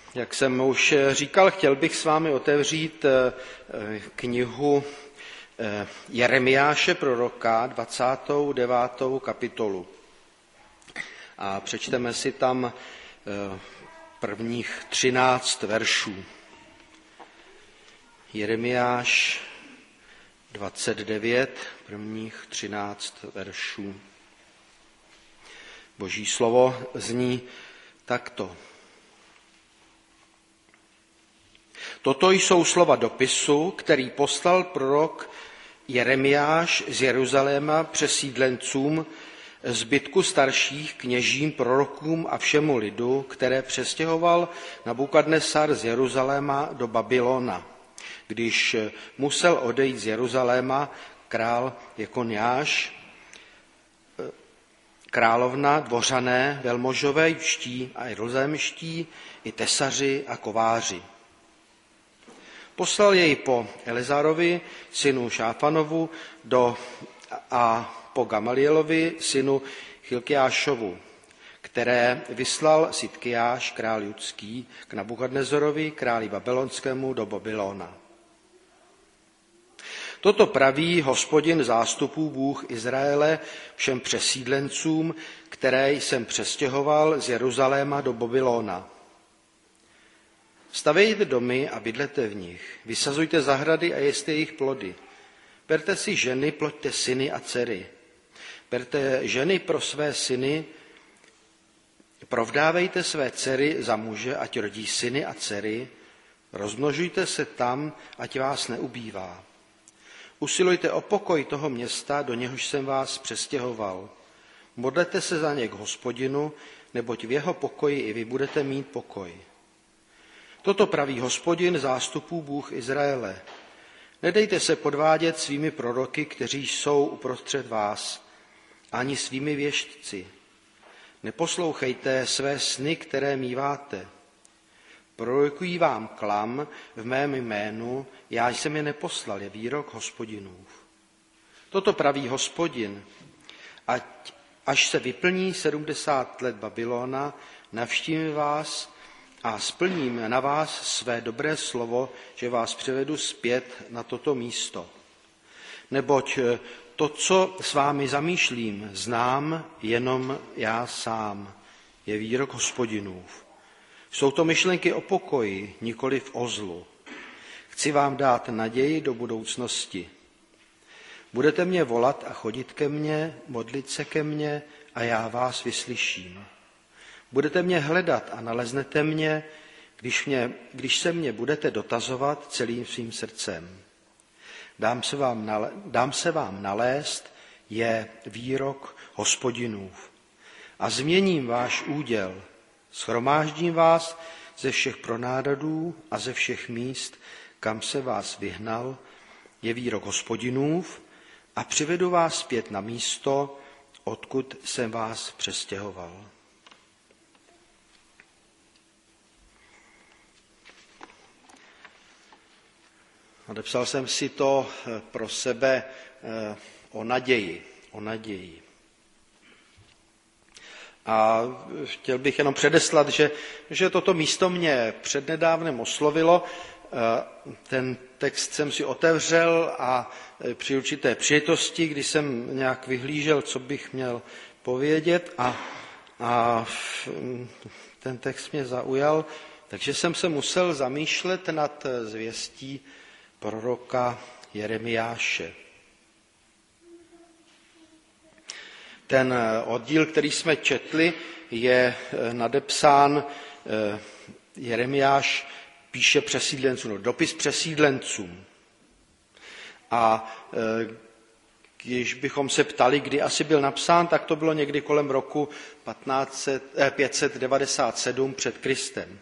Jak jsem už říkal, chtěl bych s vámi otevřít knihu Jeremiáše proroka, 29. kapitolu. A přečteme si tam prvních 13 veršů. Jeremiáš 29, prvních 13 veršů. Boží slovo zní takto. Toto jsou slova dopisu, který poslal prorok Jeremiáš z Jeruzaléma přesídlencům, zbytku starších kněžím, prorokům a všemu lidu, které přestěhoval Nabukadnesar z Jeruzaléma do Babylona. Když musel odejít z Jeruzaléma král Jekoniáš, královna, dvořané, velmožové, juští a jeruzalémští, i tesaři a kováři. Poslal jej po Elezárovi, synu Šáfanovu, a po Gamalielovi, synu Chilkiášovu, které vyslal Sidkiáš, král judský, k Nabukadnezorovi, králi babylonskému, do Babylona. Toto praví Hospodin zástupů, Bůh Izraele, všem přesídlencům, které jsem přestěhoval z Jeruzaléma do Babylona. Stavejte domy a bydlete v nich, vysazujte zahrady a jeste jejich plody. Berte si ženy, ploďte syny a dcery. Berte ženy pro své syny, provdávejte své dcery za muže, ať rodí syny a dcery, rozmnožujte se tam, ať vás neubývá. Usilujte o pokoj toho města, do něhož jsem vás přestěhoval. Modlete se za ně k Hospodinu, neboť v jeho pokoji i vy budete mít pokoj. Toto praví Hospodin zástupů, Bůh Izraele. Nedejte se podvádět svými proroky, kteří jsou uprostřed vás, ani svými věštci. Neposlouchejte své sny, které míváte. Prorokují vám klam v mém jménu, já jsem je neposlal, je výrok Hospodinův. Toto praví Hospodin, až se vyplní 70 let Babylona, navštívím vás a splním na vás své dobré slovo, že vás přivedu zpět na toto místo. Neboť to, co s vámi zamýšlím, znám jenom já sám, je výrok Hospodinův. Jsou to myšlenky o pokoji, nikoliv o zlu. Chci vám dát naději do budoucnosti. Budete mě volat a chodit ke mně, modlit se ke mně a já vás vyslyším. Budete mě hledat a naleznete mě, když se mě budete dotazovat celým svým srdcem. Dám se vám nalézt, je výrok Hospodinův. A změním váš úděl. Shromáždím vás ze všech pronárodů a ze všech míst, kam se vás vyhnal, je výrok Hospodinův, a přivedu vás zpět na místo, odkud jsem vás přestěhoval. Odepsal jsem si to pro sebe o naději. A chtěl bych jenom předeslat, že toto místo mě přednedávnem oslovilo. Ten text jsem si otevřel a při určité příležitosti, kdy jsem nějak vyhlížel, co bych měl povědět, a ten text mě zaujal, takže jsem se musel zamýšlet nad zvěstí proroka Jeremiáše. Ten oddíl, který jsme četli, je nadepsán Jeremiáš píše přesídlencům, dopis přesídlencům. A když bychom se ptali, kdy asi byl napsán, tak to bylo někdy kolem roku 597 před Kristem.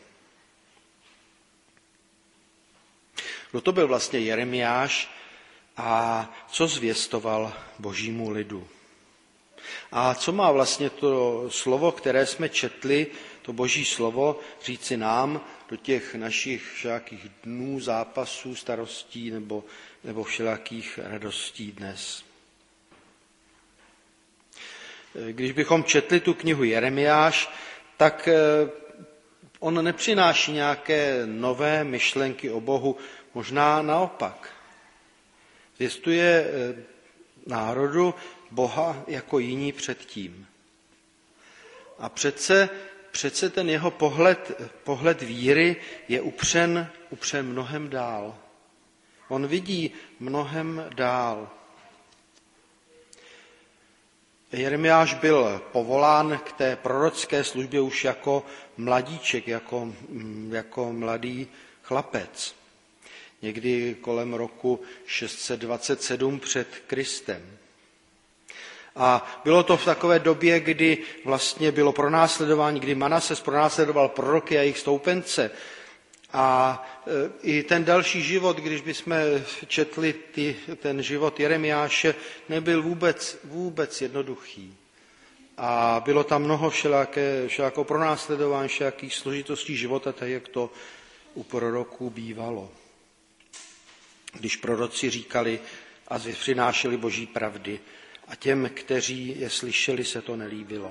Kdo to byl vlastně Jeremiáš a co zvěstoval božímu lidu? A co má vlastně to slovo, které jsme četli, to boží slovo, říci nám do těch našich všelakých dnů, zápasů, starostí nebo všelakých radostí dnes? Když bychom četli tu knihu Jeremiáš, tak On nepřináší nějaké nové myšlenky o Bohu, možná naopak. Zvěstuje národu Boha jako jiní předtím. A přece ten jeho pohled víry je upřen mnohem dál. On vidí mnohem dál. Jeremiáš byl povolán k té prorocké službě už jako mladíček, jako mladý chlapec. Někdy kolem roku 627 před Kristem. A bylo to v takové době, kdy vlastně bylo pronásledování, kdy Manases pronásledoval proroky a jejich stoupence. A i ten další život, když bychom četli ten život Jeremiáše, nebyl vůbec jednoduchý. A bylo tam mnoho všelakého pronásledování, všelakých složitostí života, tak jak to u proroků bývalo. Když proroci říkali a přinášeli boží pravdy a těm, kteří je slyšeli, se to nelíbilo.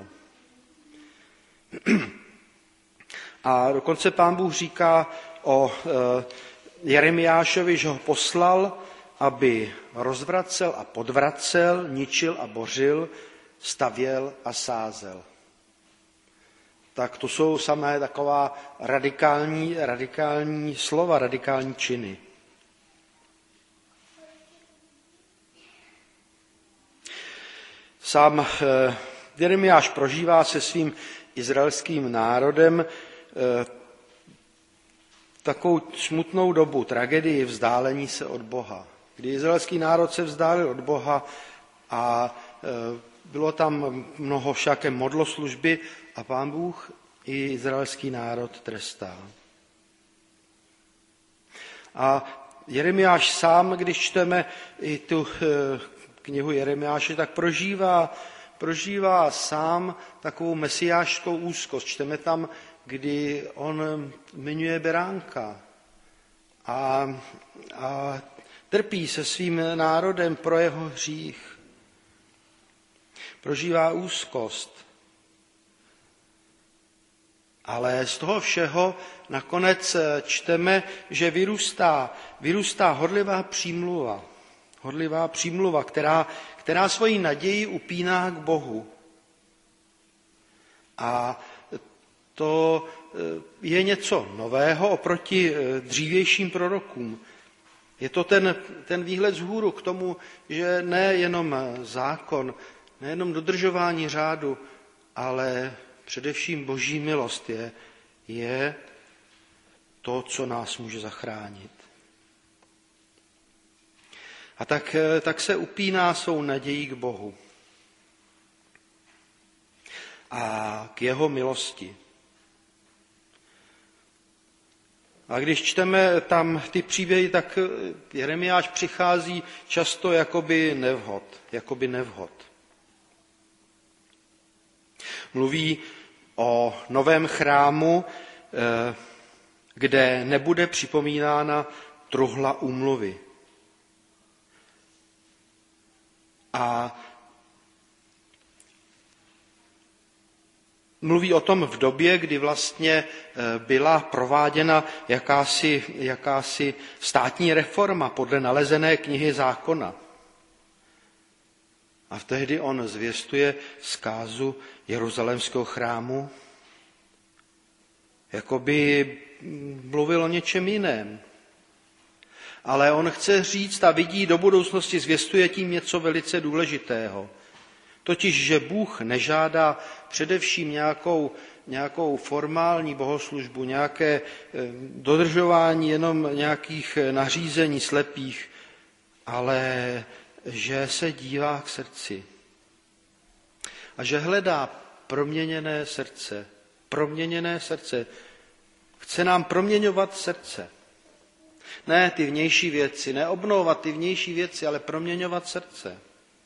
A dokonce Pán Bůh říká o Jeremiášovi, že ho poslal, aby rozvracel a podvracel, ničil a bořil, stavěl a sázel. Tak to jsou samé taková radikální slova, radikální činy. Sám Jeremiáš prožívá se svým izraelským národem takovou smutnou dobu, tragédii vzdálení se od Boha. Kdy izraelský národ se vzdálil od Boha a bylo tam mnoho všaké modloslužby a Pán Bůh i izraelský národ trestá. A Jeremiáš sám, když čteme i tu knihu Jeremiáše, tak prožívá sám takovou mesiášskou úzkost. Čteme tam, kdy on jmenuje beránka a trpí se svým národem pro jeho hřích. Prožívá úzkost. Ale z toho všeho nakonec čteme, že vyrůstá horlivá přímluva, která svoji naději upíná k Bohu. A to je něco nového oproti dřívějším prorokům. Je to ten výhled vzhůru k tomu, že nejenom zákon, nejenom dodržování řádu, ale především boží milost je to, co nás může zachránit. A tak se upíná svou nadějí k Bohu a k jeho milosti. A když čteme tam ty příběhy, tak Jeremiáš přichází často jakoby nevhod. Mluví o novém chrámu, kde nebude připomínána truhla úmluvy. A mluví o tom v době, kdy vlastně byla prováděna jakási státní reforma podle nalezené knihy zákona. A tehdy on zvěstuje zkázu jeruzalémského chrámu, jako by mluvil o něčem jiném. Ale on chce říct a vidí do budoucnosti, zvěstuje tím něco velice důležitého. Totiž, že Bůh nežádá především nějakou formální bohoslužbu, nějaké dodržování jenom nějakých nařízení slepých, ale že se dívá k srdci. A že hledá proměněné srdce. Chce nám proměňovat srdce. Ne ty vnější věci, ne obnovovat ty vnější věci, ale proměňovat srdce.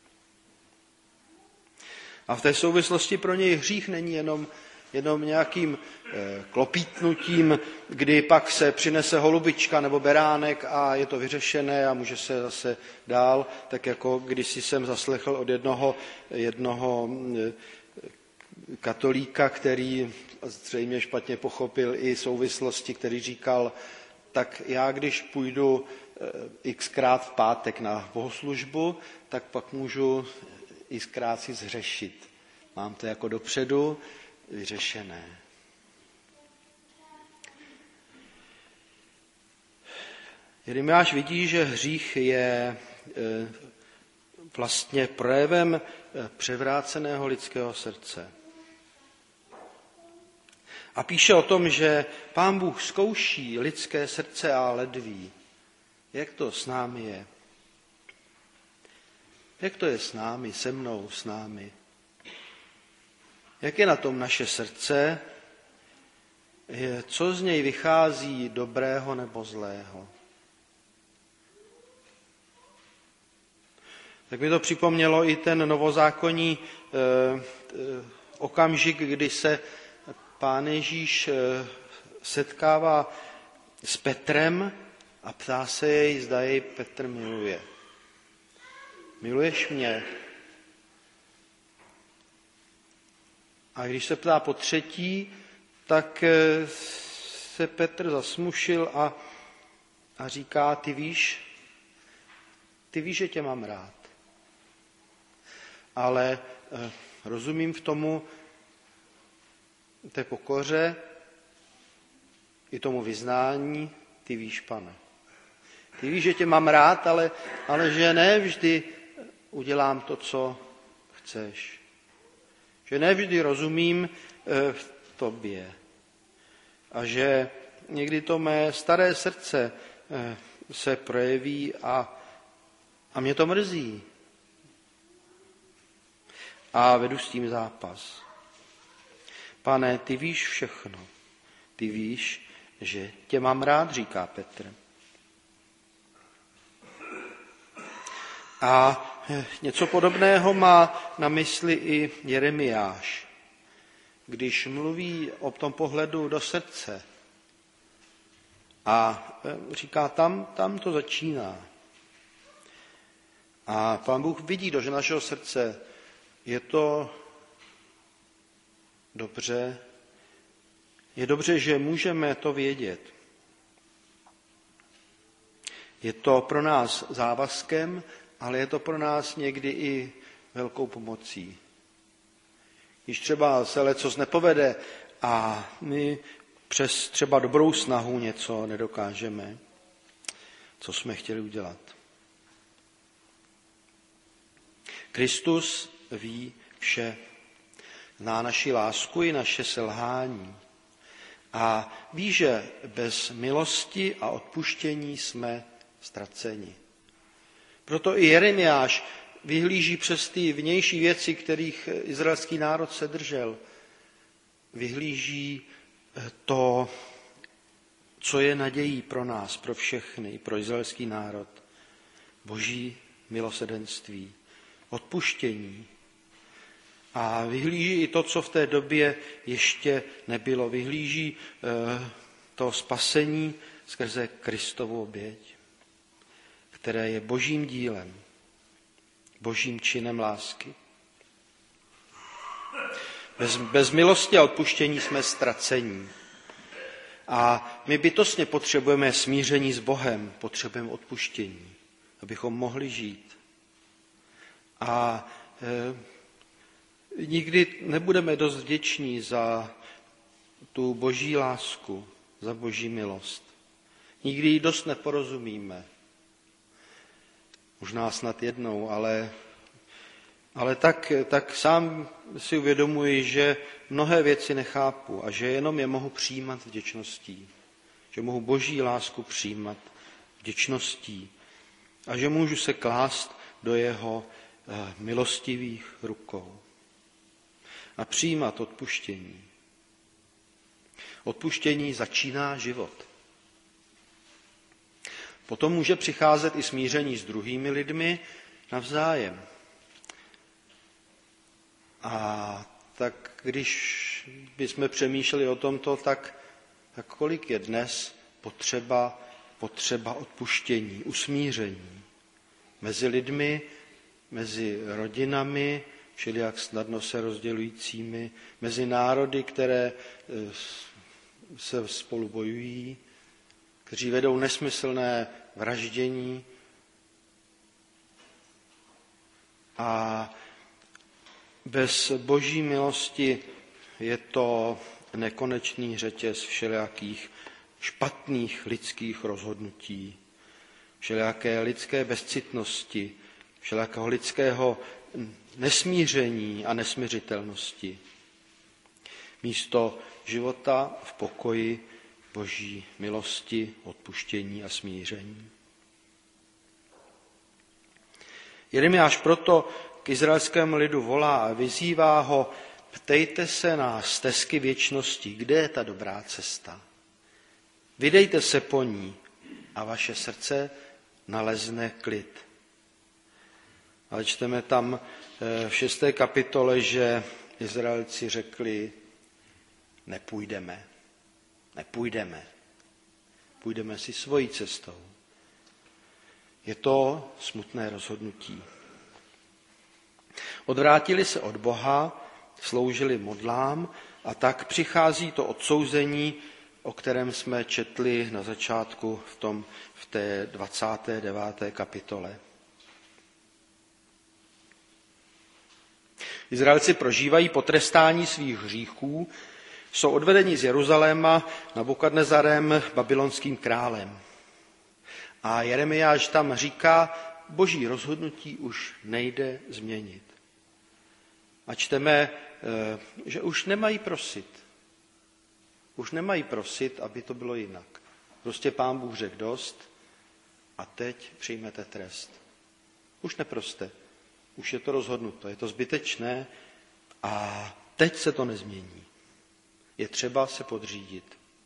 A v té souvislosti pro něj hřích není jenom nějakým klopítnutím, kdy pak se přinese holubička nebo beránek a je to vyřešené a může se zase dál, tak jako kdysi jsem zaslechl od jednoho katolíka, který zřejmě špatně pochopil i souvislosti, který říkal, tak já když půjdu xkrát v pátek na bohoslužbu, tak pak můžu xkrát si zhřešit. Mám to jako dopředu vyřešené. Jeremiáš vidí, že hřích je vlastně projevem převráceného lidského srdce. A píše o tom, že Pán Bůh zkouší lidské srdce a ledví. Jak to s námi je? Jak to je s námi, se mnou, s námi? Jak je na tom naše srdce? Co z něj vychází dobrého nebo zlého? Tak mi to připomnělo i ten novozákonní okamžik, kdy se Pán Ježíš setkává s Petrem a ptá se jej, zda jej Petr miluje. Miluješ mě? A když se ptá po třetí, tak se Petr zasmušil a říká, ty víš, že tě mám rád. Ale rozumím v tomu, té pokoře, i tomu vyznání, ty víš, Pane. Ty víš, že tě mám rád, ale že ne vždy udělám to, co chceš. Že ne vždy rozumím v tobě. A že někdy to mé staré srdce se projeví a mě to mrzí. A vedu s tím zápas. Pane, ty víš všechno. Ty víš, že tě mám rád, říká Petr. A něco podobného má na mysli i Jeremiáš, když mluví o tom pohledu do srdce. A říká, tam to začíná. A Pán Bůh vidí do našeho srdce, je to dobře, je dobře, že můžeme to vědět. Je to pro nás závazkem, ale je to pro nás někdy i velkou pomocí. Když třeba se lecos nepovede a my přes třeba dobrou snahu něco nedokážeme, co jsme chtěli udělat. Kristus ví vše. Zná naši lásku i naše selhání. A ví, že bez milosti a odpuštění jsme ztraceni. Proto i Jeremiáš vyhlíží přes ty vnější věci, kterých izraelský národ se držel. Vyhlíží to, co je nadějí pro nás, pro všechny, pro izraelský národ. Boží milosedenství, odpuštění. A vyhlíží i to, co v té době ještě nebylo. Vyhlíží to spasení skrze Kristovu oběť, které je božím dílem, božím činem lásky. Bez milosti a odpuštění jsme ztracení. A my bytostně potřebujeme smíření s Bohem, potřebujeme odpuštění, abychom mohli žít. A nikdy nebudeme dost vděční za tu boží lásku, za boží milost. Nikdy ji dost neporozumíme. Možná snad jednou, ale tak sám si uvědomuji, že mnohé věci nechápu a že jenom je mohu přijímat vděčností. Že mohu boží lásku přijímat vděčností a že můžu se klást do jeho milostivých rukou a přijímat odpuštění. Odpuštění začíná život. Potom může přicházet i smíření s druhými lidmi navzájem. A tak když bychom přemýšleli o tomto, tak kolik je dnes potřeba odpuštění, usmíření mezi lidmi, mezi rodinami, v všelijak snadno se rozdělujícími, mezi národy, které se spolu bojují, kteří vedou nesmyslné vraždění a bez Boží milosti je to nekonečný řetěz všelijakých špatných lidských rozhodnutí, všelijaké lidské bezcitnosti, všelijakého lidského nesmíření a nesmiřitelnosti. Místo života v pokoji, Boží milosti, odpuštění a smíření. Jeremiáš proto k izraelskému lidu volá a vyzývá ho: ptejte se na stezky věčnosti, kde je ta dobrá cesta. Vydejte se po ní a vaše srdce nalezne klid. Ale čteme tam v 6. kapitole, že Izraelci řekli: nepůjdeme, půjdeme si svojí cestou. Je to smutné rozhodnutí. Odvrátili se od Boha, sloužili modlám a tak přichází to odsouzení, o kterém jsme četli na začátku v té 29. kapitole. Izraelci prožívají potrestání svých hříchů, jsou odvedeni z Jeruzaléma Nabukadnezarem, babylonským králem. A Jeremiáš tam říká: Boží rozhodnutí už nejde změnit. A čteme, že už nemají prosit. Už nemají prosit, aby to bylo jinak. Prostě Pán Bůh řekl dost a teď přijmete trest. Už neproste. Už je to rozhodnuto, je to zbytečné a teď se to nezmění. Je třeba se podřídit.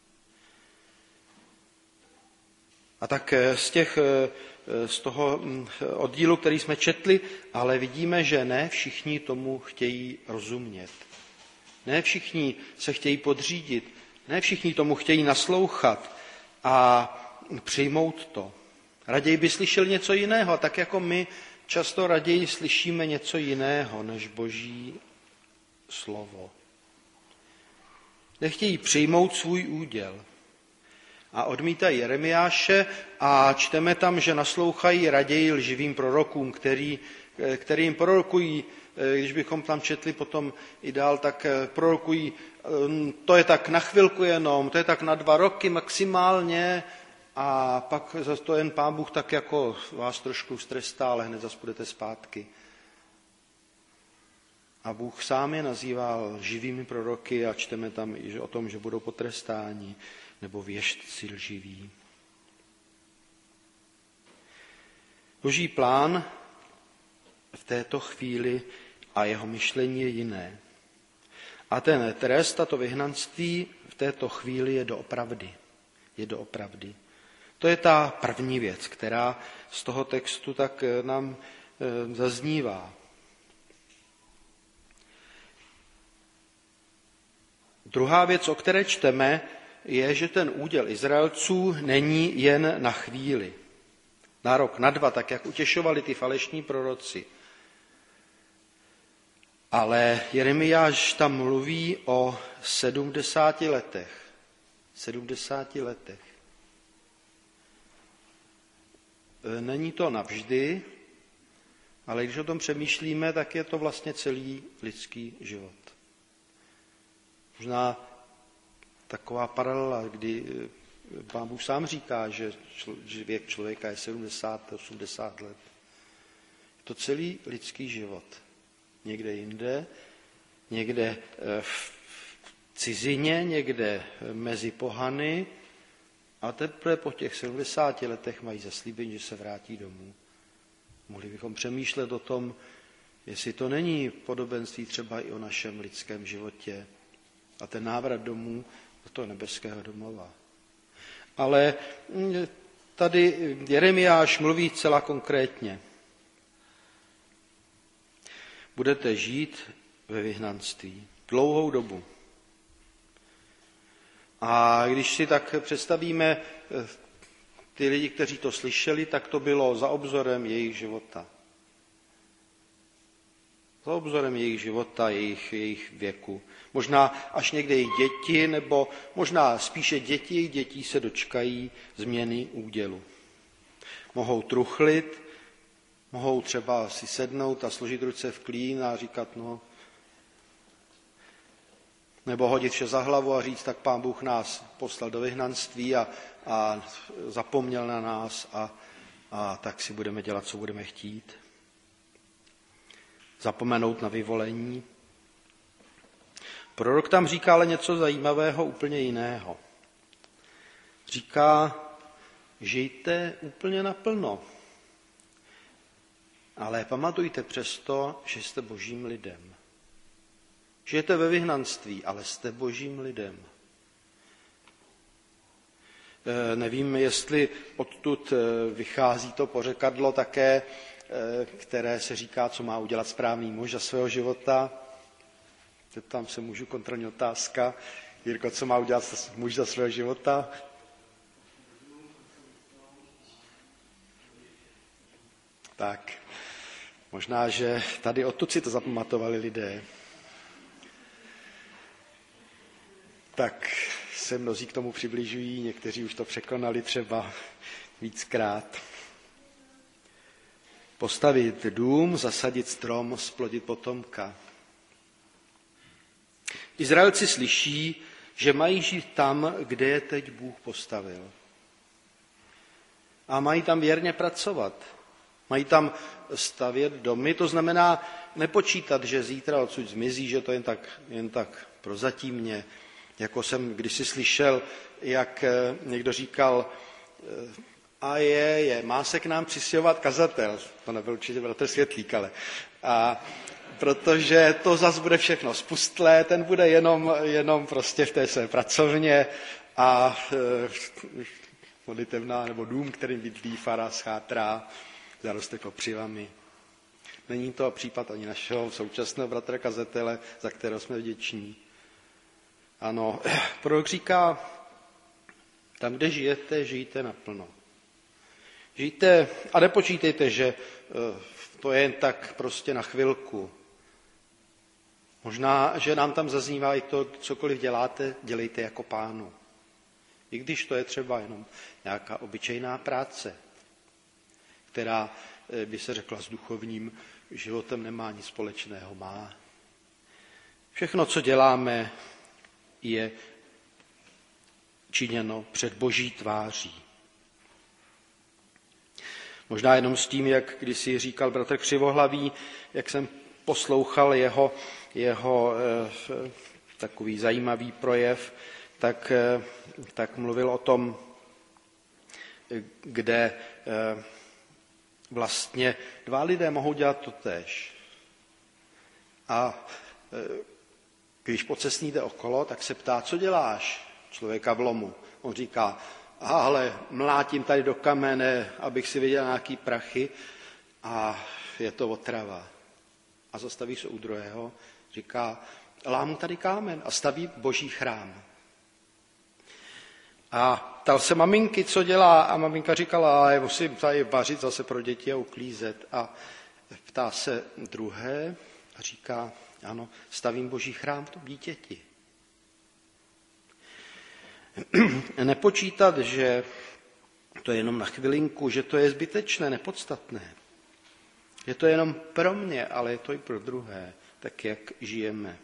A tak z toho oddílu, který jsme četli, ale vidíme, že ne všichni tomu chtějí rozumět. Ne všichni se chtějí podřídit, ne všichni tomu chtějí naslouchat a přijmout to. Raději by slyšel něco jiného, tak jako my často raději slyšíme něco jiného než Boží slovo. Nechtějí přijmout svůj úděl a odmítají Jeremiáše a čteme tam, že naslouchají raději lživým prorokům, kterým prorokují, když bychom tam četli potom i dál, tak prorokují, to je tak na chvilku jenom, to je tak na 2 roky maximálně a pak zase to jen Pán Bůh tak jako vás trošku strestá, ale hned zase půjdete zpátky. A Bůh sám je nazýval živými proroky a čteme tam i o tom, že budou potrestáni nebo věštci lživí. Boží plán v této chvíli a jeho myšlení je jiné. A ten trest, to vyhnanství v této chvíli je doopravdy. Je doopravdy. To je ta první věc, která z toho textu tak nám zaznívá. Druhá věc, o které čteme, je, že ten úděl Izraelců není jen na chvíli, na rok, na 2, tak jak utěšovali ty falešní proroci. Ale Jeremiáš tam mluví o 70 letech. 70 letech. Není to navždy, ale když o tom přemýšlíme, tak je to vlastně celý lidský život. Možná taková paralela, kdy Pán Bůh sám říká, že věk člověka je 70-80 let. Je to celý lidský život. Někde jinde, někde v cizině, někde mezi pohany a teprve po těch 70 letech mají zaslíbení, že se vrátí domů. Mohli bychom přemýšlet o tom, jestli to není podobenství třeba i o našem lidském životě a ten návrat domů do toho nebeského domova. Ale tady Jeremiáš mluví celá konkrétně. Budete žít ve vyhnanství dlouhou dobu. A když si tak představíme ty lidi, kteří to slyšeli, tak to bylo za obzorem jejich života. za obzorem jejich života, jejich věku. Možná až někde jejich děti, nebo možná spíše děti, dětí se dočkají změny údělu. Mohou truchlit, mohou třeba si sednout a složit ruce v klín a říkat, nebo hodit vše za hlavu a říct, tak Pán Bůh nás poslal do vyhnanství a zapomněl na nás a tak si budeme dělat, co budeme chtít. Zapomenout na vyvolení. Prorok tam říká ale něco zajímavého, úplně jiného. Říká, žijte úplně naplno, ale pamatujte přesto, že jste božím lidem. Žijete ve vyhnanství, ale jste božím lidem. Nevím, jestli odtud vychází to pořekadlo také, které se říká, co má udělat správný muž za svého života. Tam se můžu kontrolní otázka. Jirko, co má udělat muž za svého života? Tak, možná, že tady odtud si to zapamatovali lidé. Tak se mnozí k tomu přibližují, někteří už to překonali třeba víckrát. Postavit dům, zasadit strom, zplodit potomka. Izraelci slyší, že mají žít tam, kde je teď Bůh postavil. A mají tam věrně pracovat. Mají tam stavět domy, to znamená nepočítat, že zítra odsud zmizí, že to jen tak prozatímně. Jako jsem kdysi slyšel, jak někdo říkal, má se k nám přistěhovat kazatel. To nebyl určitě bratr Světlík, ale. Protože to zas bude všechno spustlé, ten bude jenom prostě v té své pracovně a modlitevna nebo dům, kterým bydlí fara, schátrá, zaroste kopřivami. Není to případ ani našeho současného bratra kazatele, za kterého jsme vděční. Ano, prorok říká, tam, kde žijete, žijte naplno. Žijte a nepočítejte, že to je jen tak prostě na chvilku. Možná, že nám tam zaznívá i to, cokoliv děláte, dělejte jako Pánu. I když to je třeba jenom nějaká obyčejná práce, která by se řekla s duchovním životem nemá nic společného, má. Všechno, co děláme, je činěno před Boží tváří. Možná jenom s tím, jak kdysi říkal bratr Křivohlavý, jak jsem poslouchal jeho takový zajímavý projev, tak mluvil o tom, kde vlastně dva lidé mohou dělat totéž. A když pocestníte okolo, tak se ptá, co děláš, člověka v lomu. On říká, ale mlátím tady do kamene, abych si viděl nějaký prachy a je to otrava. A zastaví se u druhého, říká, lámu tady kámen a staví Boží chrám. A ptal se maminky, co dělá, a maminka říkala, ale musím tady vařit zase pro děti a uklízet. A ptá se druhé a říká, ano, stavím Boží chrám tom dítěti. Nepočítat, že to je jenom na chvilinku, že to je zbytečné, nepodstatné. Je to jenom pro mě, ale je to i pro druhé, tak jak žijeme.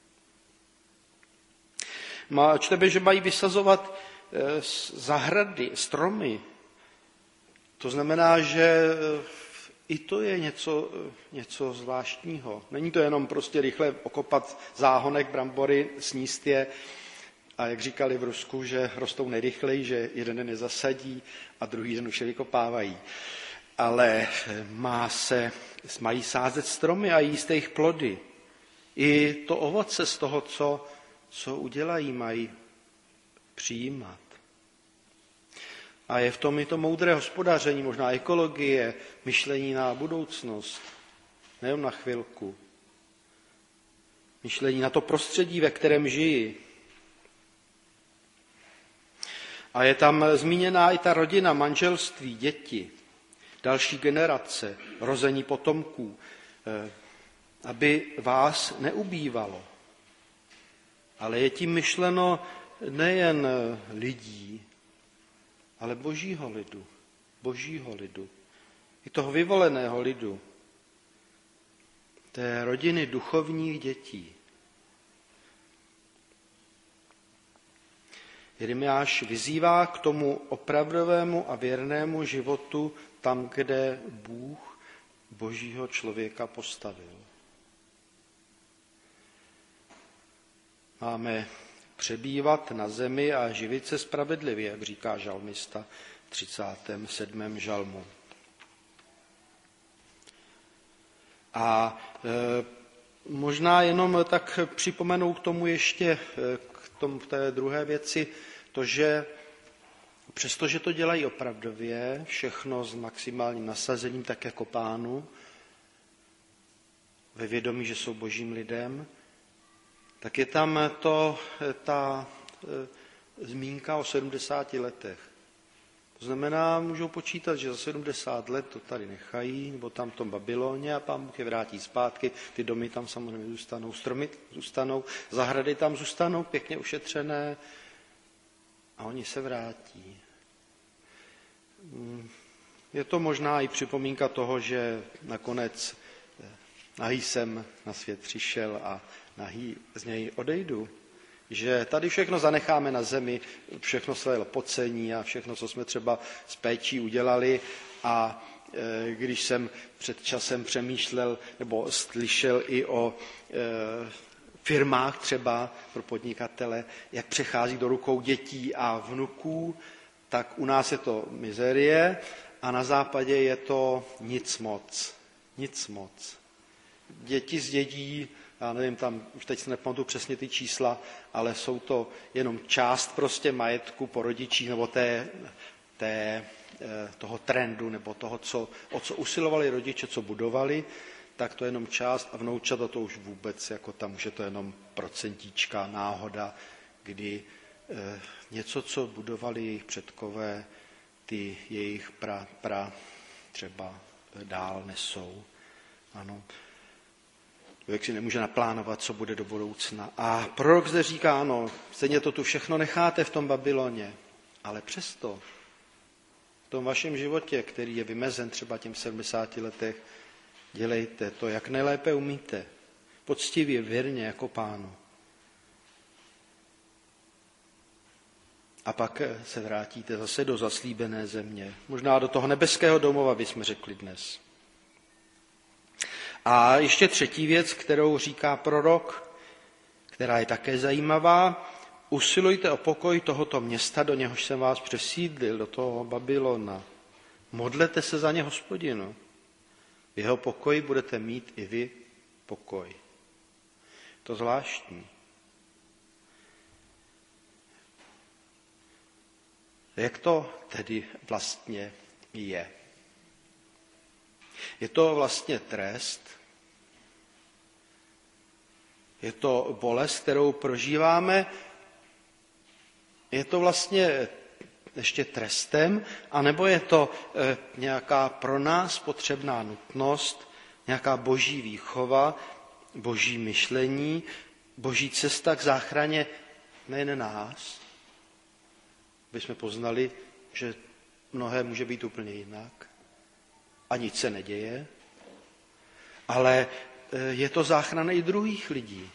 Čteme, že mají vysazovat zahrady, stromy. To znamená, že i to je něco zvláštního. Není to jenom prostě rychle okopat záhonek brambory, sníst je a jak říkali v Rusku, že rostou nejrychleji, že jeden den je zasadí a druhý den už je vykopávají. Ale mají sázet stromy a jíst jejich plody. I to ovoce z toho, co udělají, mají přijímat. A je v tom i to moudré hospodaření, možná ekologie, myšlení na budoucnost, nejen na chvilku. Myšlení na to prostředí, ve kterém žijí. A je tam zmíněná i ta rodina, manželství, děti, další generace, rození potomků. aby vás neubývalo. Ale je tím myšleno nejen lidí, ale božího lidu. Božího lidu. I toho vyvoleného lidu. Té rodiny duchovních dětí. Jeremiáš vyzývá k tomu opravdovému a věrnému životu tam, kde Bůh božího člověka postavil. Máme přebývat na zemi a živit se spravedlivě, jak říká žalmista v 37. žalmu. A možná jenom tak připomenu k tomu ještě, k té druhé věci, to, že přestože to dělají opravdově, všechno s maximálním nasazením, tak jako Pánu, ve vědomí, že jsou božím lidem, tak je tam ta zmínka o 70 letech. To znamená, můžou počítat, že za 70 let to tady nechají, nebo tam v tom Babyloně a Pán Bůh je vrátí zpátky. Ty domy tam samozřejmě zůstanou, stromy zůstanou, zahrady tam zůstanou pěkně ušetřené a oni se vrátí. Je to možná i připomínka toho, že nakonec nahý jsem na svět přišel a nahý z něj odejdu. Že tady všechno zanecháme na zemi, všechno své lpocení a všechno, co jsme třeba s péčí udělali. A když jsem před časem přemýšlel nebo slyšel i o firmách třeba pro podnikatele, jak přechází do rukou dětí a vnuků, tak u nás je to mizérie a na západě je to nic moc. Nic moc. Děti zdědí, já nevím, tam už teď se nepamatuju přesně ty čísla, ale jsou to jenom část prostě majetku po rodičích nebo toho trendu nebo toho, o co usilovali rodiče, co budovali, tak to je jenom část a vnoučata to už vůbec, jako tam už je to jenom procentíčka, náhoda, kdy něco, co budovali jejich předkové, ty jejich třeba dál nesou. Ano. Člověk si nemůže naplánovat, co bude do budoucna. A prorok zde říká, ano, stejně to tu všechno necháte v tom Babyloně, ale přesto v tom vašem životě, který je vymezen třeba těm 70 letech, dělejte to, jak nejlépe umíte, poctivě, věrně jako Pánu. A pak se vrátíte zase do zaslíbené země, možná do toho nebeského domova, bychom řekli dnes. A ještě třetí věc, kterou říká prorok, která je také zajímavá. Usilujte o pokoj tohoto města, do něhož jsem vás přesídlil, do toho Babylona. Modlete se za ně Hospodinu. V jeho pokoji budete mít i vy pokoj. To zvláštní. Jak to tedy vlastně je? Je to vlastně trest, je to bolest, kterou prožíváme, je to vlastně ještě trestem, anebo je to nějaká pro nás potřebná nutnost, nějaká boží výchova, boží myšlení, boží cesta k záchraně nejen nás, aby jsme poznali, že mnohé může být úplně jinak a nic se neděje, ale je to záchrana i druhých lidí.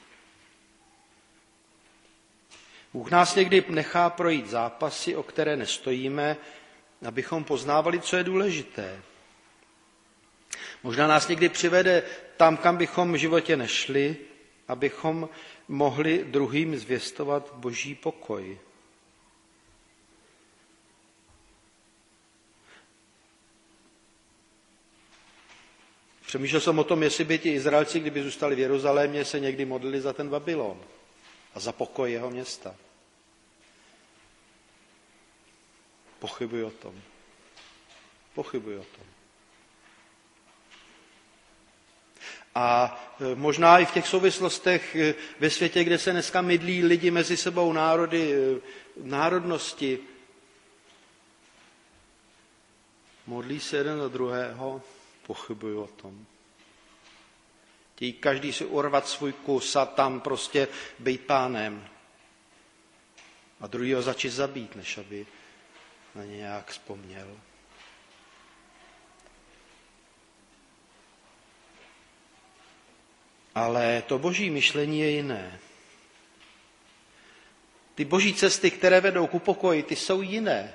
Bůh nás někdy nechá projít zápasy, o které nestojíme, abychom poznávali, co je důležité. Možná nás někdy přivede tam, kam bychom v životě nešli, abychom mohli druhým zvěstovat boží pokoj. Přemýšlel jsem o tom, jestli by ti Izraelci, kdyby zůstali v Jeruzalémě, se někdy modlili za ten Babylon a za pokoj jeho města. Pochybuji o tom. Pochybuji o tom. A možná i v těch souvislostech ve světě, kde se dneska mydlí lidi mezi sebou, národy, národnosti, modlí se jeden za druhého, pochybuji o tom. Chtějí každý si urvat svůj kus a tam prostě být pánem. A druhýho začít zabít, než aby na ně nějak vzpomněl. Ale to boží myšlení je jiné. Ty boží cesty, které vedou k upokoji, ty jsou jiné.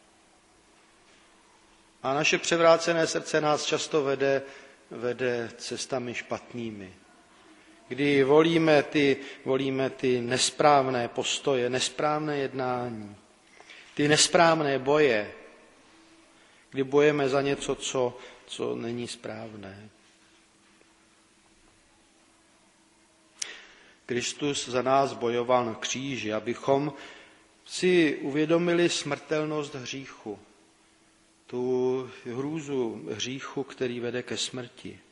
A naše převrácené srdce nás často vede cestami špatnými. Kdy volíme ty nesprávné postoje, nesprávné jednání, ty nesprávné boje, kdy bojujeme za něco, co není správné. Kristus za nás bojoval na kříži, abychom si uvědomili smrtelnost hříchu, tu hrůzu hříchu, který vede ke smrti.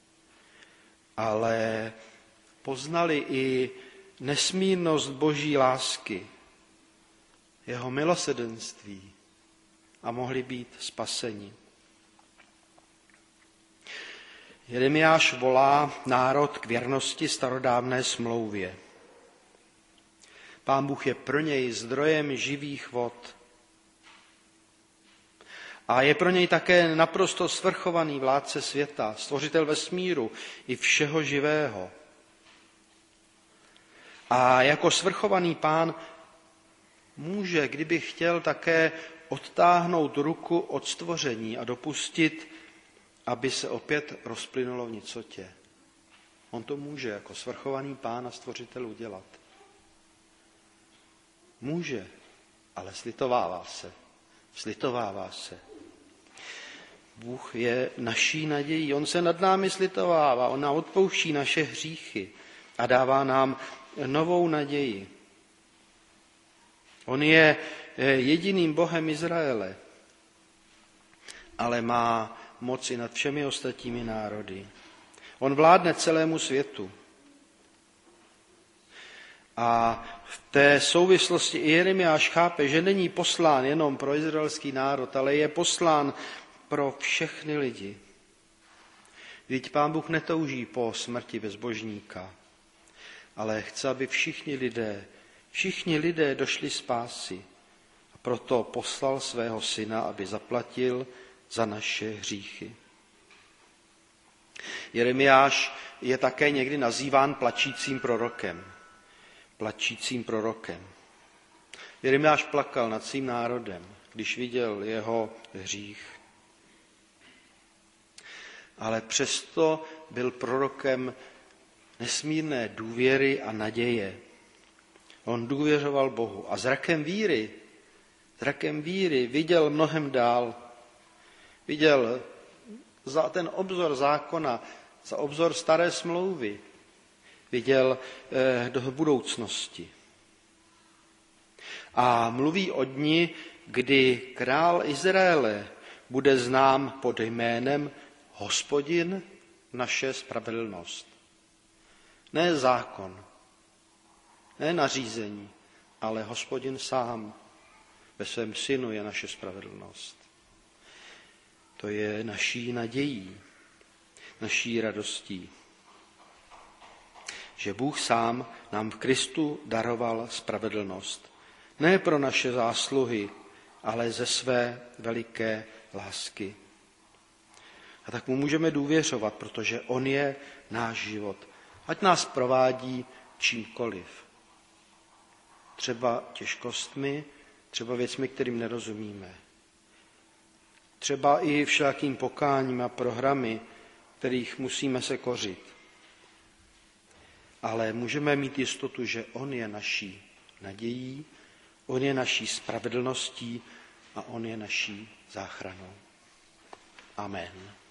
Ale poznali i nesmírnost boží lásky, jeho milosrdenství a mohli být spaseni. Jeremiáš volá národ k věrnosti starodávné smlouvě. Pán Bůh je pro něj zdrojem živých vod. A je pro něj také naprosto svrchovaný vládce světa, stvořitel vesmíru i všeho živého. A jako svrchovaný pán může, kdyby chtěl, také odtáhnout ruku od stvoření a dopustit, aby se opět rozplynulo v nicotě. On to může jako svrchovaný pán a stvořitel udělat. Může, ale slitovává se. Bůh je naší nadějí, on se nad námi slitovává, on nám odpouští naše hříchy a dává nám novou naději. On je jediným Bohem Izraele, ale má moci nad všemi ostatními národy. On vládne celému světu. A v té souvislosti i Jeremiáš chápe, že není poslán jenom pro izraelský národ, ale je poslán pro všechny lidi. Vždyť Pán Bůh netouží po smrti bezbožníka, ale chce, aby všichni lidé došli spásy. A proto poslal svého syna, aby zaplatil za naše hříchy. Jeremiáš je také někdy nazýván plačícím prorokem. Jeremiáš plakal nad svým národem, když viděl jeho hřích. Ale přesto byl prorokem nesmírné důvěry a naděje. On důvěřoval Bohu a zrakem víry viděl mnohem dál. Viděl za ten obzor zákona, za obzor staré smlouvy. Viděl do budoucnosti. A mluví o dni, kdy král Izraele bude znám pod jménem Hospodin naše spravedlnost. Ne zákon, ne nařízení, ale Hospodin sám ve svém synu je naše spravedlnost. To je naší nadějí, naší radostí, že Bůh sám nám v Kristu daroval spravedlnost. Ne pro naše zásluhy, ale ze své veliké lásky. A tak mu můžeme důvěřovat, protože on je náš život. Ať nás provádí čímkoliv. Třeba těžkostmi, třeba věcmi, kterým nerozumíme. Třeba i všelakým pokáním a programy, kterých musíme se kořit. Ale můžeme mít jistotu, že on je naší nadějí, on je naší spravedlností a on je naší záchranou. Amen.